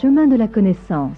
chemin de la connaissance.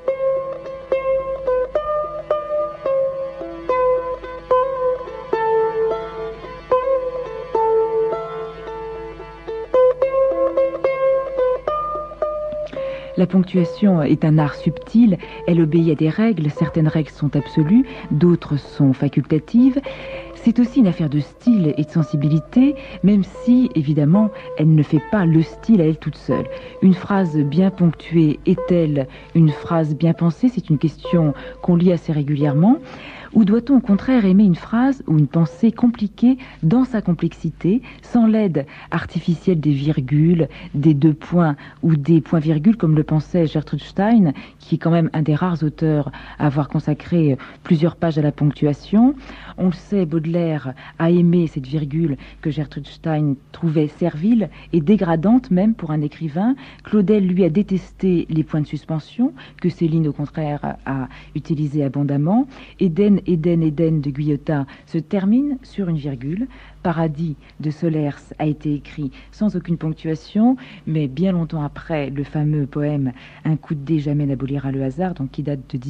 La ponctuation est un art subtil, elle obéit à des règles, certaines règles sont absolues, d'autres sont facultatives. C'est aussi une affaire de style et de sensibilité, même si, évidemment, elle ne fait pas le style à elle toute seule. Une phrase bien ponctuée est-elle une phrase bien pensée? C'est une question qu'on lit assez régulièrement. Ou doit-on au contraire aimer une phrase ou une pensée compliquée dans sa complexité, sans l'aide artificielle des virgules, des deux points ou des points-virgules, comme le pensait Gertrude Stein, qui est quand même un des rares auteurs à avoir consacré plusieurs pages à la ponctuation. On le sait, Baudelaire a aimé cette virgule que Gertrude Stein trouvait servile et dégradante même pour un écrivain. Claudel, lui, a détesté les points de suspension, que Céline, au contraire, a utilisé abondamment. Éden de Guyotat se termine sur une virgule. Paradis de Solers a été écrit sans aucune ponctuation, mais bien longtemps après le fameux poème Un coup de dé jamais n'abolira le hasard, donc qui date de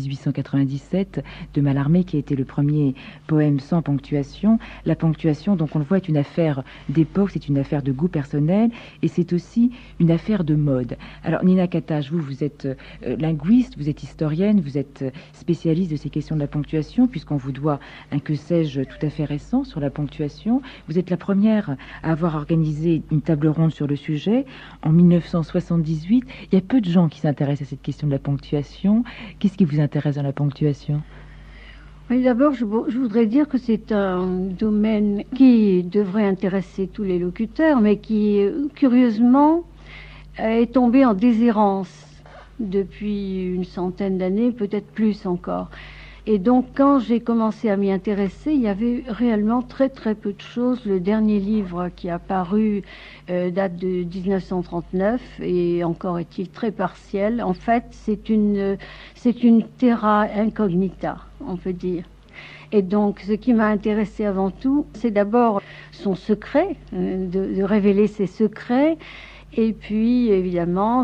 1897 de Mallarmé, qui a été le premier poème sans ponctuation. La ponctuation, donc on le voit, est une affaire d'époque, c'est une affaire de goût personnel et c'est aussi une affaire de mode. Alors Nina Katash, vous êtes linguiste, vous êtes historienne, vous êtes spécialiste de ces questions de la ponctuation, puisqu'on vous doit un que sais-je tout à fait récent sur la ponctuation. Vous êtes la première à avoir organisé une table ronde sur le sujet en 1978. Il y a peu de gens qui s'intéressent à cette question de la ponctuation. Qu'est-ce qui vous intéresse dans la ponctuation? Oui, d'abord, je voudrais dire que c'est un domaine qui devrait intéresser tous les locuteurs, mais qui, curieusement, est tombé en déshérence depuis une centaine d'années, peut-être plus encore. Et donc, quand j'ai commencé à m'y intéresser, il y avait réellement très très peu de choses. Le dernier livre qui a paru date de 1939 et encore est-il très partiel. En fait, c'est une terra incognita, on peut dire. Et donc, ce qui m'a intéressé avant tout, c'est d'abord son secret, de révéler ses secrets. Et puis, évidemment,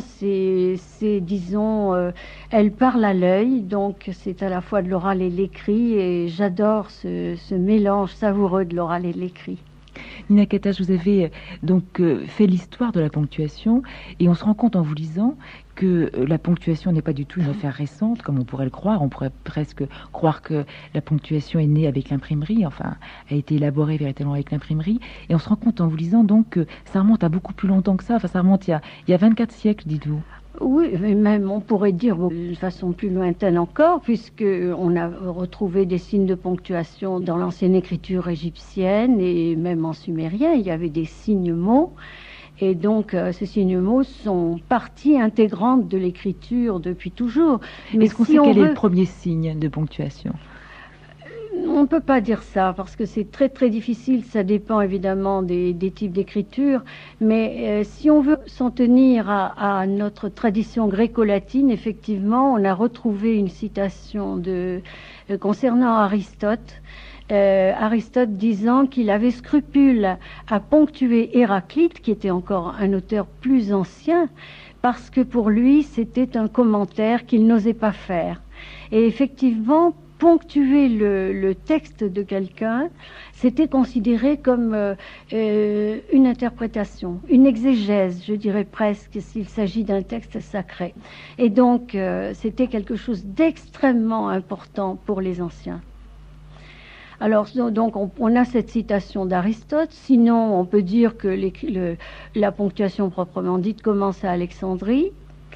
disons, elle parle à l'œil, donc c'est à la fois de l'oral et l'écrit, et j'adore ce mélange savoureux de l'oral et de l'écrit. Nina Katash, vous avez donc fait l'histoire de la ponctuation, et on se rend compte en vous lisant que la ponctuation n'est pas du tout une affaire récente, comme on pourrait le croire. On pourrait presque croire que la ponctuation est née avec l'imprimerie, enfin, a été élaborée véritablement avec l'imprimerie. Et on se rend compte en vous lisant donc que ça remonte à beaucoup plus longtemps que ça. Enfin, ça remonte il y a 24 siècles, dites-vous. Oui, mais même on pourrait dire de façon plus lointaine encore, puisqu'on a retrouvé des signes de ponctuation dans l'ancienne écriture égyptienne et même en sumérien, il y avait des signes-mots. Et donc, ces signes-mots sont partie intégrante de l'écriture depuis toujours. Mais est-ce qu'on sait quel est le premier signe de ponctuation ? On ne peut pas dire ça, parce que c'est très très difficile, ça dépend évidemment des types d'écriture, mais si on veut s'en tenir à notre tradition gréco-latine, effectivement, on a retrouvé une citation concernant Aristote, Aristote disant qu'il avait scrupule à ponctuer Héraclite, qui était encore un auteur plus ancien, parce que pour lui, c'était un commentaire qu'il n'osait pas faire. Et effectivement, ponctuer le texte de quelqu'un, c'était considéré comme une interprétation, une exégèse, je dirais presque, s'il s'agit d'un texte sacré. Et donc, c'était quelque chose d'extrêmement important pour les anciens. Alors, donc, on a cette citation d'Aristote. Sinon, on peut dire que la ponctuation proprement dite commence à Alexandrie.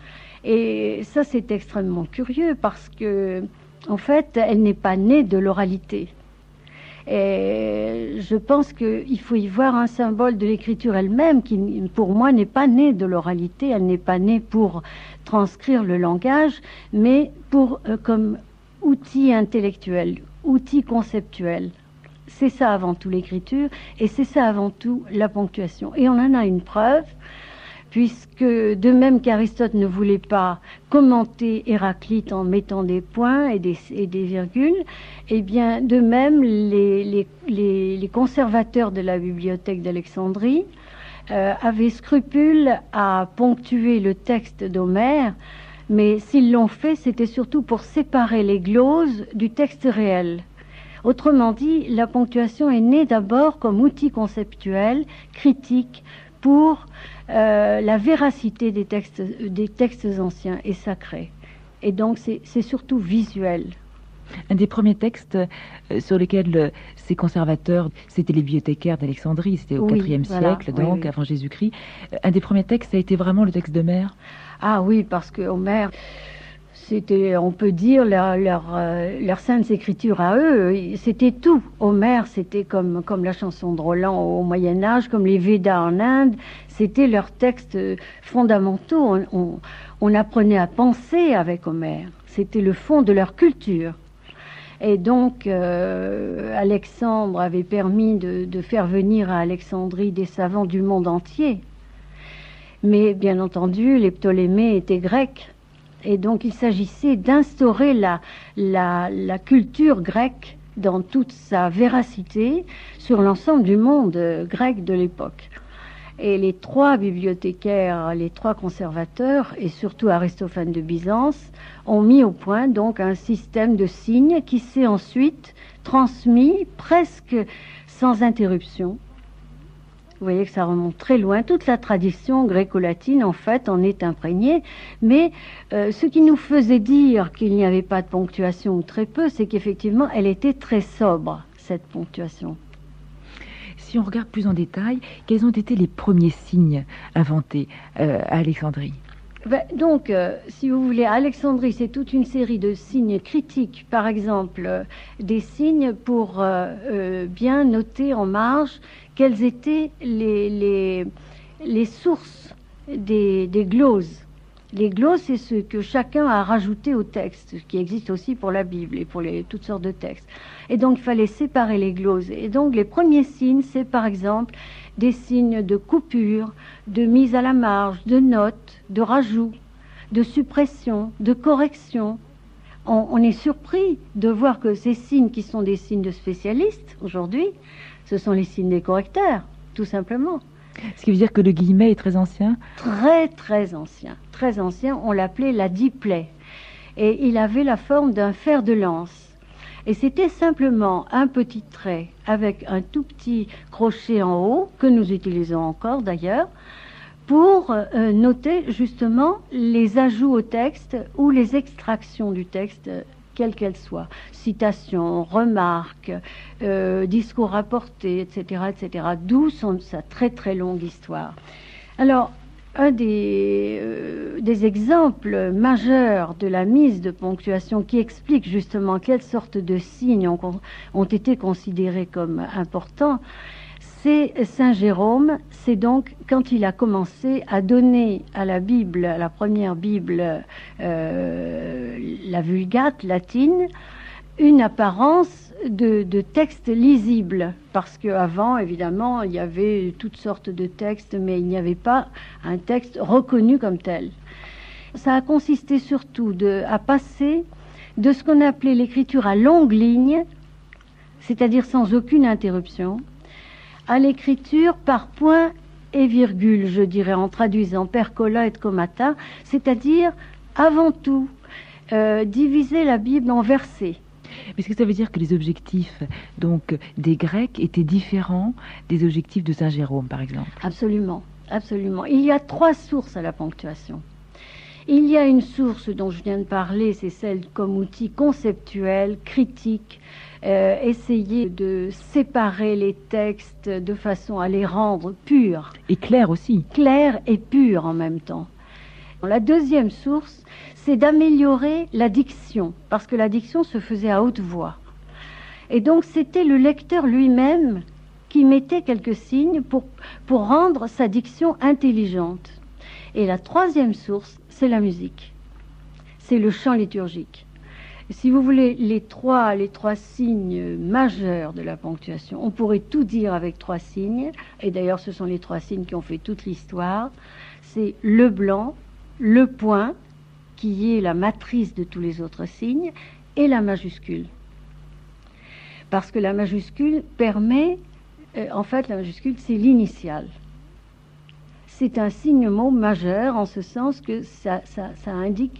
Et ça, c'est extrêmement curieux parce que, en fait, elle n'est pas née de l'oralité. Et je pense qu'il faut y voir un symbole de l'écriture elle-même qui, pour moi, n'est pas née de l'oralité. Elle n'est pas née pour transcrire le langage, mais comme outil intellectuel, outil conceptuel. C'est ça avant tout l'écriture, et c'est ça avant tout la ponctuation. Et on en a une preuve, puisque de même qu'Aristote ne voulait pas commenter Héraclite en mettant des points et des virgules, eh bien de même les conservateurs de la bibliothèque d'Alexandrie avaient scrupule à ponctuer le texte d'Homère Mais s'ils l'ont fait, c'était surtout pour séparer les gloses du texte réel. Autrement dit, la ponctuation est née d'abord comme outil conceptuel, critique, pour la véracité des textes anciens et sacrés. Et donc c'est surtout visuel. Un des premiers textes sur lesquels ces conservateurs, c'était les bibliothécaires d'Alexandrie, c'était au IVe siècle, donc avant Jésus-Christ. Un des premiers textes, ça a été vraiment le texte d'Homère. Ah oui, parce que Homère, c'était, on peut dire, leur sainte écriture à eux, c'était tout. Homère, c'était comme la chanson de Roland au Moyen-Âge, comme les Védas en Inde, c'était leurs textes fondamentaux. On apprenait à penser avec Homère, c'était le fond de leur culture. Et donc, Alexandre avait permis de faire venir à Alexandrie des savants du monde entier. Mais bien entendu, les Ptolémées étaient grecs. Et donc, il s'agissait d'instaurer la culture grecque dans toute sa véracité sur l'ensemble du monde grec de l'époque. Et les trois bibliothécaires, les trois conservateurs, et surtout Aristophane de Byzance, ont mis au point donc un système de signes qui s'est ensuite transmis presque sans interruption. Vous voyez que ça remonte très loin. Toute la tradition gréco-latine, en fait, en est imprégnée. Mais ce qui nous faisait dire qu'il n'y avait pas de ponctuation ou très peu, c'est qu'effectivement, elle était très sobre, cette ponctuation. Si on regarde plus en détail, quels ont été les premiers signes inventés à Alexandrie ? Donc, si vous voulez, à Alexandrie, c'est toute une série de signes critiques. Par exemple, des signes pour bien noter en marge quelles étaient les sources des gloses. Les gloses, c'est ce que chacun a rajouté au texte, ce qui existe aussi pour la Bible et pour toutes sortes de textes. Et donc, il fallait séparer les gloses. Et donc, les premiers signes, c'est par exemple des signes de coupure, de mise à la marge, de notes, de rajout, de suppression, de correction. On est surpris de voir que ces signes, qui sont des signes de spécialistes aujourd'hui, ce sont les signes des correcteurs, tout simplement. Ce qui veut dire que le guillemet est très ancien ? Très, très ancien. Très ancien, on l'appelait la diplée. Et il avait la forme d'un fer de lance. Et c'était simplement un petit trait avec un tout petit crochet en haut, que nous utilisons encore d'ailleurs, pour noter justement les ajouts au texte ou les extractions du texte, quelles qu'elles soient. Citations, remarques, discours rapportés, etc., etc. D'où sa très très longue histoire. Alors, un des exemples majeurs de la mise de ponctuation qui explique justement quelles sortes de signes ont été considérés comme importants, c'est Saint Jérôme. C'est donc quand il a commencé à donner à la Bible, à la première Bible, la Vulgate latine, une apparence de texte lisible, parce qu'avant, évidemment, il y avait toutes sortes de textes, mais il n'y avait pas un texte reconnu comme tel. Ça a consisté surtout à passer de ce qu'on appelait l'écriture à longue ligne, c'est-à-dire sans aucune interruption, à l'écriture par points et virgules, je dirais, en traduisant percola et comata, c'est-à-dire, avant tout, diviser la Bible en versets. Mais est-ce que ça veut dire que les objectifs donc des Grecs étaient différents des objectifs de Saint Jérôme, par exemple ? Absolument, absolument. Il y a 3 sources à la ponctuation. Il y a une source dont je viens de parler, c'est celle comme outil conceptuel, critique, essayer de séparer les textes de façon à les rendre purs. Et clairs aussi. Clairs et purs en même temps. La deuxième source, c'est d'améliorer la diction, parce que la diction se faisait à haute voix. Et donc c'était le lecteur lui-même qui mettait quelques signes pour rendre sa diction intelligente. Et la troisième source, c'est la musique. C'est le chant liturgique. Si vous voulez, les trois signes majeurs de la ponctuation, on pourrait tout dire avec 3 signes, et d'ailleurs ce sont les 3 signes qui ont fait toute l'histoire, c'est le blanc, le point, qui est la matrice de tous les autres signes, et la majuscule. Parce que la majuscule permet, en fait la majuscule c'est l'initiale. C'est un signe mot majeur en ce sens que ça indique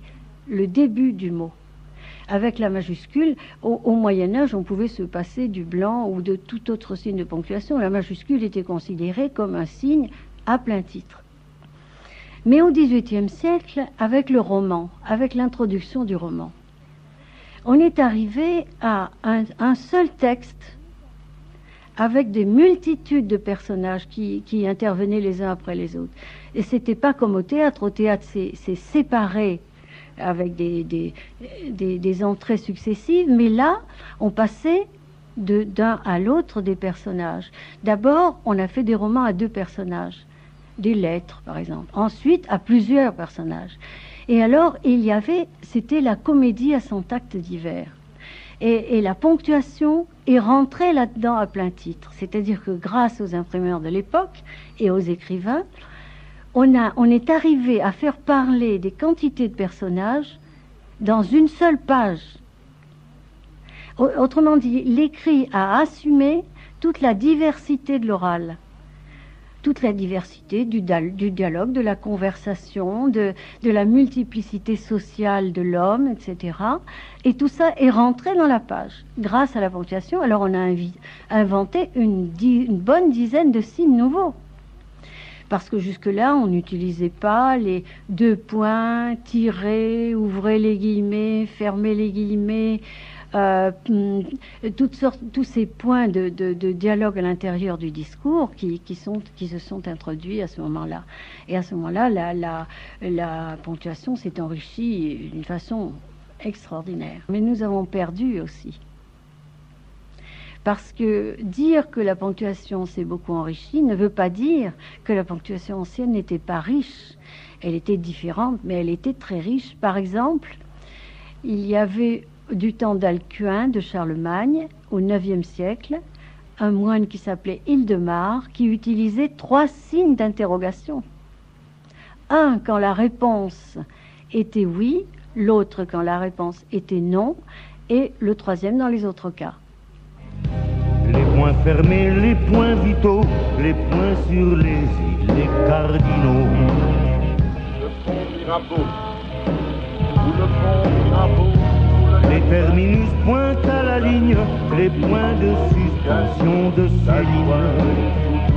le début du mot. Avec la majuscule, au Moyen-Âge, on pouvait se passer du blanc ou de tout autre signe de ponctuation. La majuscule était considérée comme un signe à plein titre. Mais au XVIIIe siècle, avec le roman, avec l'introduction du roman, on est arrivé à un seul texte avec des multitudes de personnages qui intervenaient les uns après les autres. Et c'était pas comme au théâtre. Au théâtre, c'est séparé avec des entrées successives, mais là, on passait d'un à l'autre des personnages. D'abord, on a fait des romans à 2 personnages, des lettres, par exemple. Ensuite, à plusieurs personnages. Et alors, c'était la comédie à son acte divers. Et la ponctuation est rentrée là-dedans à plein titre. C'est-à-dire que grâce aux imprimeurs de l'époque et aux écrivains, on est arrivé à faire parler des quantités de personnages dans une seule page. Autrement dit, l'écrit a assumé toute la diversité de l'oral, toute la diversité du dialogue, de la conversation, de la multiplicité sociale de l'homme, etc. Et tout ça est rentré dans la page grâce à la ponctuation. Alors on a inventé une bonne dizaine de signes nouveaux. Parce que jusque-là, on n'utilisait pas les 2 points, tirer, ouvrez les guillemets, fermez les guillemets, tous ces points de dialogue à l'intérieur du discours qui se sont introduits à ce moment-là. Et à ce moment-là, la ponctuation s'est enrichie d'une façon extraordinaire. Mais nous avons perdu aussi. Parce que dire que la ponctuation s'est beaucoup enrichie ne veut pas dire que la ponctuation ancienne n'était pas riche. Elle était différente, mais elle était très riche. Par exemple, il y avait du temps d'Alcuin, de Charlemagne, au IXe siècle, un moine qui s'appelait Hildemar, qui utilisait 3 signes d'interrogation. Un quand la réponse était oui, l'autre quand la réponse était non, et le 3e dans les autres cas. Les points fermés, les points vitaux, les points sur les îles, les cardinaux. Le pont Mirabeau, ou le pont Mirabeau, les terminus pointent à la ligne, les points de suspension de ces lignes.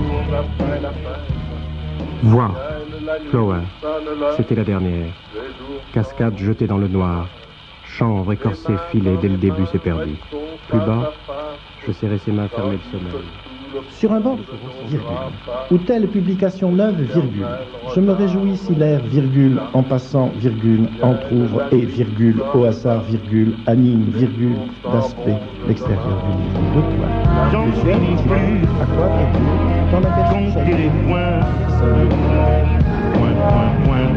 Voix, Flower, c'était la dernière. Cascade jetée dans le noir. Chanvre écorcé filé dès le début s'est perdu. Plus bas, je serrais ses mains fermées de sommeil. Sur un banc, virgule. Ou telle publication neuve, virgule. Je me réjouis si l'air, virgule, en passant, virgule, entr'ouvre et, virgule, au hasard, virgule, anime, virgule, d'aspect, l'extérieur du livre. 2 points. J'en finis plus. À quoi, virgule, dans la Comptez les points. Point, point, point.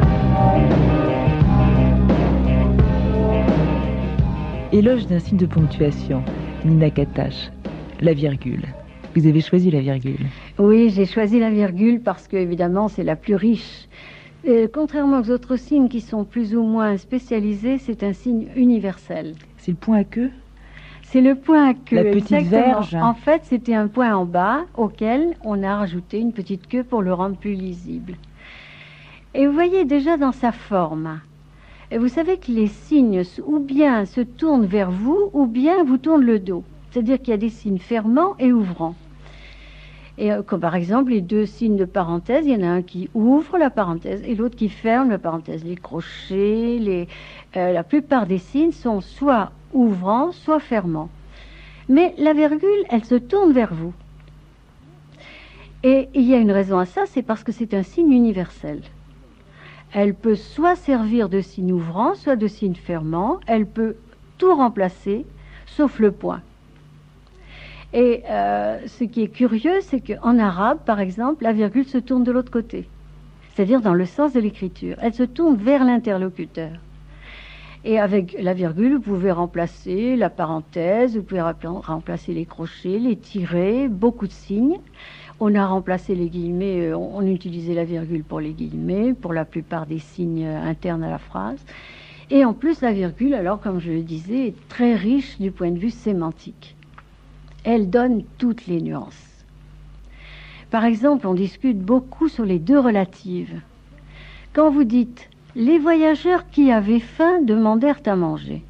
Éloge d'un signe de ponctuation, Nina Katash, la virgule. Vous avez choisi la virgule. Oui, j'ai choisi la virgule parce que, évidemment, c'est la plus riche. Contrairement aux autres signes qui sont plus ou moins spécialisés, c'est un signe universel. C'est le point à queue? C'est le point à queue. La petite exactement. verge. En fait, c'était un point en bas auquel on a rajouté une petite queue pour le rendre plus lisible. Et vous voyez déjà dans sa forme. Et vous savez que les signes ou bien se tournent vers vous ou bien vous tournent le dos. C'est-à-dire qu'il y a des signes fermants et ouvrants. Et comme par exemple les 2 signes de parenthèse, il y en a un qui ouvre la parenthèse et l'autre qui ferme la parenthèse. Les crochets, la plupart des signes sont soit ouvrants, soit fermants. Mais la virgule, elle se tourne vers vous. Et il y a une raison à ça, c'est parce que c'est un signe universel. Elle peut soit servir de signe ouvrant, soit de signe fermant. Elle peut tout remplacer, sauf le point. Et ce qui est curieux, c'est qu'en arabe, par exemple, la virgule se tourne de l'autre côté. C'est-à-dire dans le sens de l'écriture. Elle se tourne vers l'interlocuteur. Et avec la virgule, vous pouvez remplacer la parenthèse, vous pouvez remplacer les crochets, les tirets, beaucoup de signes. On a remplacé les guillemets, on utilisait la virgule pour les guillemets, pour la plupart des signes internes à la phrase. Et en plus, la virgule, alors comme je le disais, est très riche du point de vue sémantique. Elle donne toutes les nuances. Par exemple, on discute beaucoup sur les 2 relatives. Quand vous dites les voyageurs qui avaient faim demandèrent à manger.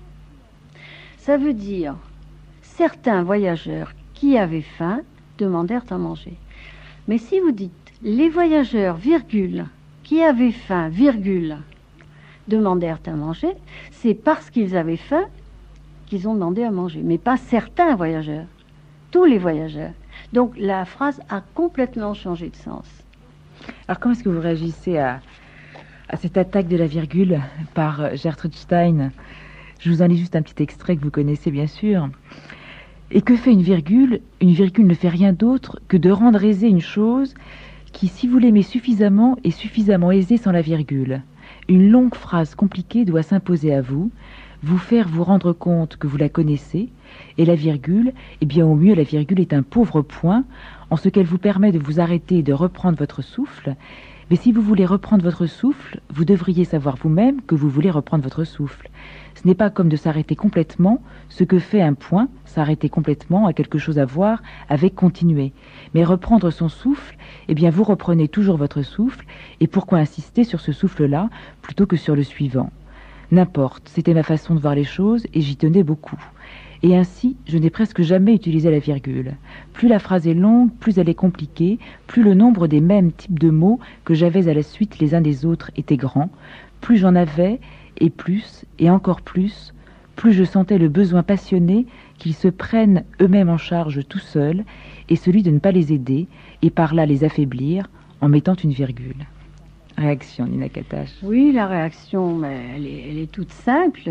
Ça veut dire, certains voyageurs qui avaient faim demandèrent à manger. Mais si vous dites, les voyageurs, virgule, qui avaient faim, virgule, demandèrent à manger, c'est parce qu'ils avaient faim qu'ils ont demandé à manger, mais pas certains voyageurs, tous les voyageurs. Donc la phrase a complètement changé de sens. Alors comment est-ce que vous réagissez à cette attaque de la virgule par Gertrude Stein? Je vous en lis juste un petit extrait que vous connaissez bien sûr. Et que fait une virgule? Une virgule ne fait rien d'autre que de rendre aisée une chose qui, si vous l'aimez suffisamment, est suffisamment aisée sans la virgule. Une longue phrase compliquée doit s'imposer à vous, vous faire vous rendre compte que vous la connaissez, et la virgule, eh bien au mieux la virgule est un pauvre point, en ce qu'elle vous permet de vous arrêter et de reprendre votre souffle. Mais si vous voulez reprendre votre souffle, vous devriez savoir vous-même que vous voulez reprendre votre souffle. Ce n'est pas comme de s'arrêter complètement, ce que fait un point, s'arrêter complètement a quelque chose à voir avec continuer. Mais reprendre son souffle, eh bien vous reprenez toujours votre souffle, et pourquoi insister sur ce souffle-là plutôt que sur le suivant? N'importe, c'était ma façon de voir les choses et j'y tenais beaucoup. Et ainsi, je n'ai presque jamais utilisé la virgule. Plus la phrase est longue, plus elle est compliquée, plus le nombre des mêmes types de mots que j'avais à la suite les uns des autres était grand, plus j'en avais, et plus, et encore plus je sentais le besoin passionné qu'ils se prennent eux-mêmes en charge tout seuls, et celui de ne pas les aider, et par là les affaiblir, en mettant une virgule. Réaction, Nina Katash. Oui, la réaction, elle est toute simple.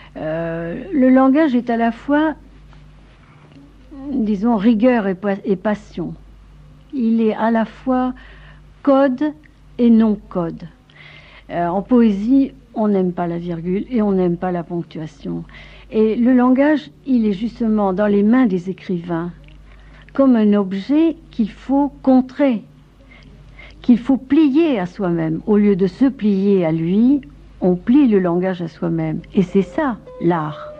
Le langage est à la fois, disons, rigueur et passion. Il est à la fois code et non-code. En poésie, on n'aime pas la virgule et on n'aime pas la ponctuation. Et le langage, il est justement dans les mains des écrivains comme un objet qu'il faut contrer, qu'il faut plier à soi-même. Au lieu de se plier à lui, on plie le langage à soi-même. Et c'est ça, l'art.